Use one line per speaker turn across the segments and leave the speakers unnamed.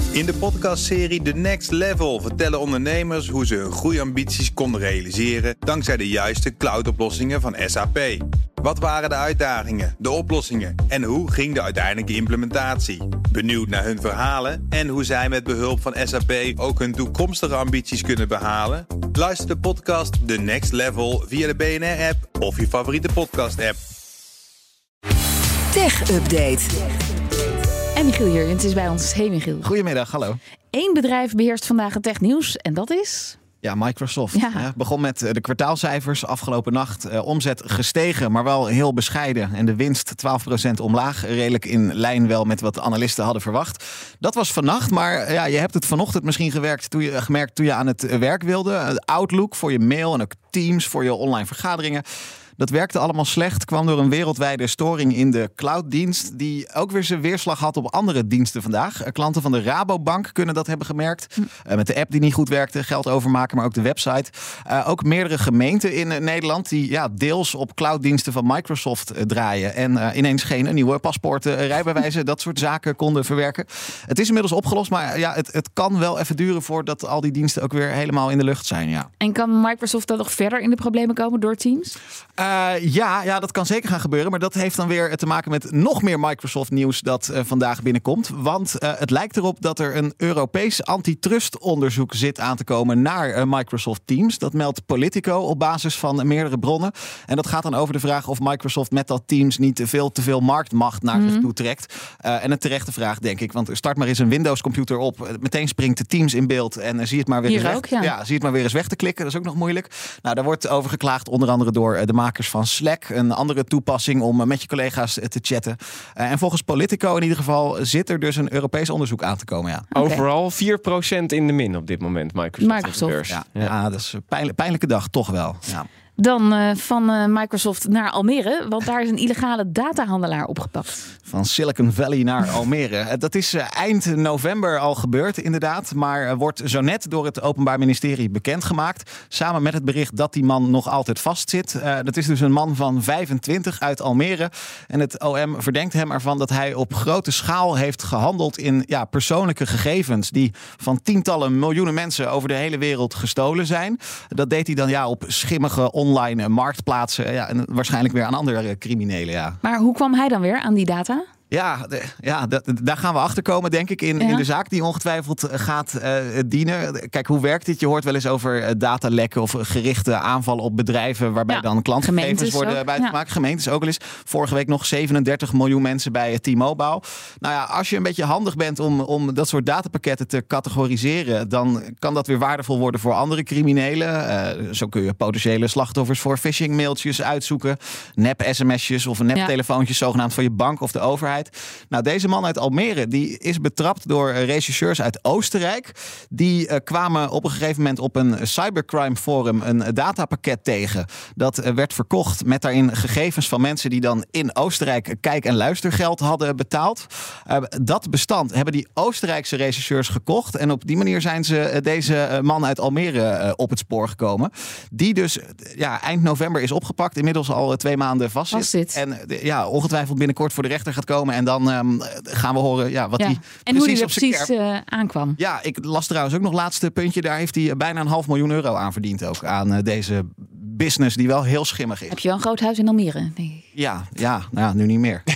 In de podcastserie The Next Level vertellen ondernemers hoe ze hun groeiambities konden realiseren dankzij de juiste cloudoplossingen van SAP. Wat waren de uitdagingen, de oplossingen en hoe ging de uiteindelijke implementatie? Benieuwd naar hun verhalen en hoe zij met behulp van SAP ook hun toekomstige ambities kunnen behalen? Luister de podcast The Next Level via de BNR-app of je favoriete podcast-app.
Tech Update.
En Michiel hier, het is bij ons. Hey Michiel.
Goedemiddag, hallo.
Eén bedrijf beheerst vandaag het technieuws en dat is...
Ja, Microsoft.
Ja.
Begon met de kwartaalcijfers afgelopen nacht. Omzet gestegen, maar wel heel bescheiden. En de winst 12% omlaag. Redelijk in lijn wel met wat analisten hadden verwacht. Dat was vannacht, maar ja, je hebt het vanochtend misschien gemerkt toen je aan het werk wilde. Outlook voor je mail en ook Teams voor je online vergaderingen. Dat werkte allemaal slecht, kwam door een wereldwijde storing in de clouddienst die ook weer zijn weerslag had op andere diensten vandaag. Klanten van de Rabobank kunnen dat hebben gemerkt. Met de app die niet goed werkte, geld overmaken, maar ook de website. Ook meerdere gemeenten in Nederland die deels op clouddiensten van Microsoft draaien. En ineens geen nieuwe paspoorten, rijbewijzen, dat soort zaken konden verwerken. Het is inmiddels opgelost, maar ja, het kan wel even duren voordat al die diensten ook weer helemaal in de lucht zijn. Ja.
En kan Microsoft dan nog verder in de problemen komen door Teams?
Ja, dat kan zeker gaan gebeuren. Maar dat heeft dan weer te maken met nog meer Microsoft nieuws dat vandaag binnenkomt. Want het lijkt erop dat er een Europees antitrustonderzoek zit aan te komen naar Microsoft Teams. Dat meldt Politico op basis van meerdere bronnen. En dat gaat dan over de vraag of Microsoft met dat Teams niet te veel marktmacht naar zich toe trekt. En een terechte vraag, denk ik. Want start maar eens een Windows computer op. Meteen springt de Teams in beeld en zie het maar weer zie het maar weer eens weg te klikken. Dat is ook nog moeilijk. Nou, daar wordt over geklaagd onder andere door de makers van Slack, een andere toepassing om met je collega's te chatten. En volgens Politico in ieder geval zit er dus een Europees onderzoek aan te komen. Ja.
Okay. Overal 4% in de min op dit moment, Microsoft.
Ja, dat is een pijnlijke dag, toch wel. Ja.
Dan van Microsoft naar Almere, want daar is een illegale datahandelaar opgepakt.
Van Silicon Valley naar Almere. Dat is eind november al gebeurd, inderdaad. Maar wordt zo net door het Openbaar Ministerie bekendgemaakt. Samen met het bericht dat die man nog altijd vastzit. Dat is dus een man van 25 uit Almere. En het OM verdenkt hem ervan dat hij op grote schaal heeft gehandeld in persoonlijke gegevens die van tientallen miljoenen mensen over de hele wereld gestolen zijn. Dat deed hij dan op schimmige online marktplaatsen en waarschijnlijk weer aan andere criminelen. Ja.
Maar hoe kwam hij dan weer aan die data?
Daar gaan we achter komen, denk ik, in de zaak die ongetwijfeld gaat dienen. Kijk, hoe werkt dit? Je hoort wel eens over datalekken of gerichte aanvallen op bedrijven waarbij dan klantgegevens worden buitengemaakt. Gemeentes ook wel eens. Vorige week nog 37 miljoen mensen bij T-Mobile. Nou ja, als je een beetje handig bent om dat soort datapakketten te categoriseren, dan kan dat weer waardevol worden voor andere criminelen. Zo kun je potentiële slachtoffers voor phishing mailtjes uitzoeken, nep-sms'jes of nep-telefoontjes zogenaamd van je bank of de overheid. Nou, deze man uit Almere die is betrapt door rechercheurs uit Oostenrijk. Die kwamen op een gegeven moment op een cybercrime forum een datapakket tegen. Dat werd verkocht met daarin gegevens van mensen die dan in Oostenrijk kijk- en luistergeld hadden betaald. Dat bestand hebben die Oostenrijkse rechercheurs gekocht. En op die manier zijn ze deze man uit Almere op het spoor gekomen. Die dus eind november is opgepakt. Inmiddels al 2 maanden vastzit. En ongetwijfeld binnenkort voor de rechter gaat komen. En dan gaan we horen wat hij
en hoe hij er precies aankwam.
Ja, ik las trouwens ook nog laatste puntje. Daar heeft hij bijna €500.000 aan verdiend ook. Aan deze business die wel heel schimmig is.
Heb je wel een groot huis in Almere? Nee.
Ja, nu niet meer.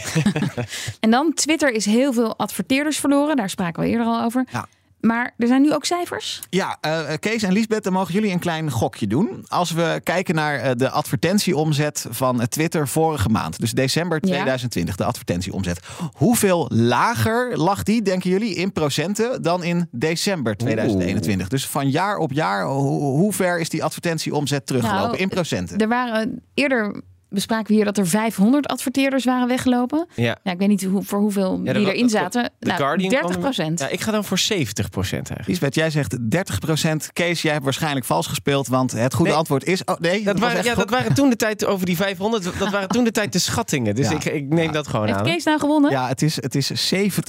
En dan, Twitter is heel veel adverteerders verloren. Daar spraken we eerder al over. Ja. Maar er zijn nu ook cijfers?
Ja, Kees en Liesbeth, dan mogen jullie een klein gokje doen. Als we kijken naar de advertentieomzet van Twitter vorige maand. Dus december 2020, de advertentieomzet. Hoeveel lager lag die, denken jullie, in procenten dan in december 2021? Dus van jaar op jaar, hoe ver is die advertentieomzet teruggelopen in procenten?
Er waren eerder... bespraken we hier dat er 500 adverteerders waren weggelopen. Ja, ik weet niet voor hoeveel die erin zaten. 30%.
Ja, ik ga dan voor 70% eigenlijk.
Lisbeth, jij zegt 30%. Kees, jij hebt waarschijnlijk vals gespeeld, want het goede antwoord is...
Dat waren toen de tijd over die 500. Dat waren toen de tijd de schattingen. Dus ik neem dat gewoon aan.
Heeft Kees nou gewonnen?
Ja, het is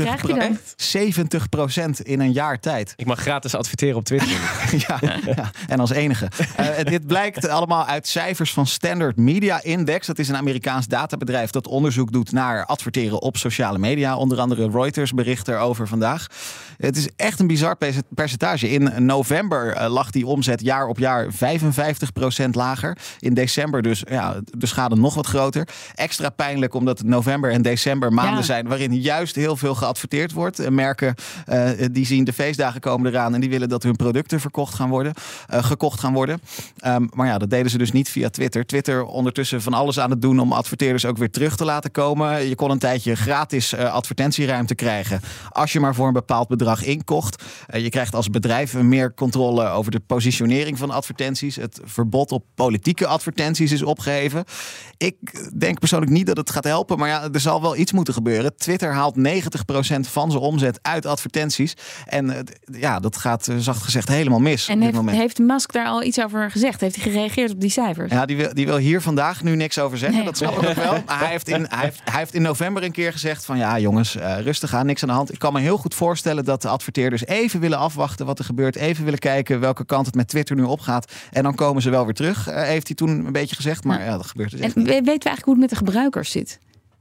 70% in een jaar tijd.
Ik mag gratis adverteren op Twitter.
ja, en als enige. Dit blijkt allemaal uit cijfers van Standard Media in Convex, dat is een Amerikaans databedrijf dat onderzoek doet naar adverteren op sociale media. Onder andere Reuters bericht erover vandaag. Het is echt een bizar percentage. In november lag die omzet jaar op jaar 55% lager. In december dus de schade nog wat groter. Extra pijnlijk omdat het november en december maanden zijn waarin juist heel veel geadverteerd wordt. Merken die zien de feestdagen komen eraan en die willen dat hun producten gekocht gaan worden. Maar ja, dat deden ze dus niet via Twitter. Twitter ondertussen van alles aan het doen om adverteerders ook weer terug te laten komen. Je kon een tijdje gratis advertentieruimte krijgen als je maar voor een bepaald bedrag inkocht. Je krijgt als bedrijf meer controle over de positionering van advertenties. Het verbod op politieke advertenties is opgeheven. Ik denk persoonlijk niet dat het gaat helpen, maar ja, er zal wel iets moeten gebeuren. Twitter haalt 90% van zijn omzet uit advertenties. En dat gaat zacht gezegd helemaal mis.
En heeft Musk daar al iets over gezegd? Heeft hij gereageerd op die cijfers?
Ja, die wil hier vandaag nu niks over zeggen. Nee. Dat snap ik ook wel. Maar hij heeft in november een keer gezegd van ja jongens, rustig aan, niks aan de hand. Ik kan me heel goed voorstellen dat de adverteerders even willen afwachten wat er gebeurt. Even willen kijken welke kant het met Twitter nu opgaat. En dan komen ze wel weer terug, heeft hij toen een beetje gezegd. Maar dat gebeurt dus echt niet.
Weten we eigenlijk hoe het met de gebruikers zit?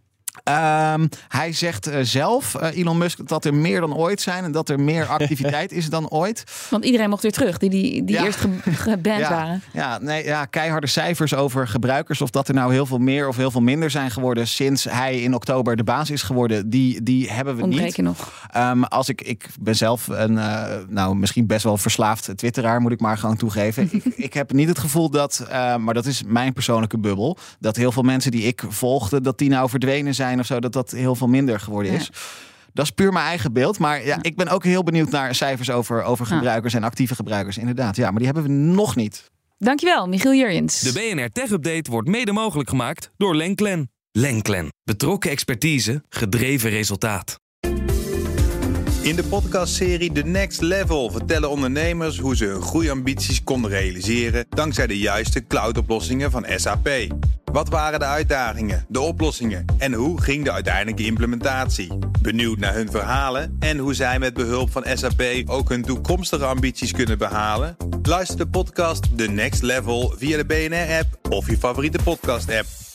Hij zegt zelf, Elon Musk, dat er meer dan ooit zijn en dat er meer activiteit is dan ooit.
Want iedereen mocht weer terug, die eerst geband waren.
Keiharde cijfers over gebruikers. Of dat er nou heel veel meer of heel veel minder zijn geworden sinds hij in oktober de baas is geworden. Die hebben we
ontbreken
niet.
Nog.
Ik ben zelf een misschien best wel verslaafd twitteraar, moet ik maar gewoon toegeven. ik heb niet het gevoel dat, maar dat is mijn persoonlijke bubbel, dat heel veel mensen die ik volgde, dat die nou verdwenen zijn of zo, dat heel veel minder geworden is. Ja. Dat is puur mijn eigen beeld. Maar ik ben ook heel benieuwd naar cijfers over gebruikers en actieve gebruikers. Inderdaad, maar die hebben we nog niet.
Dankjewel, Michiel Jurjens.
De BNR Tech Update wordt mede mogelijk gemaakt door Lenklen. Lenklen. Betrokken expertise, gedreven resultaat.
In de podcastserie The Next Level vertellen ondernemers hoe ze hun groeiambities konden realiseren dankzij de juiste cloudoplossingen van SAP. Wat waren de uitdagingen, de oplossingen en hoe ging de uiteindelijke implementatie? Benieuwd naar hun verhalen en hoe zij met behulp van SAP ook hun toekomstige ambities kunnen behalen? Luister de podcast The Next Level via de BNR-app of je favoriete podcast-app.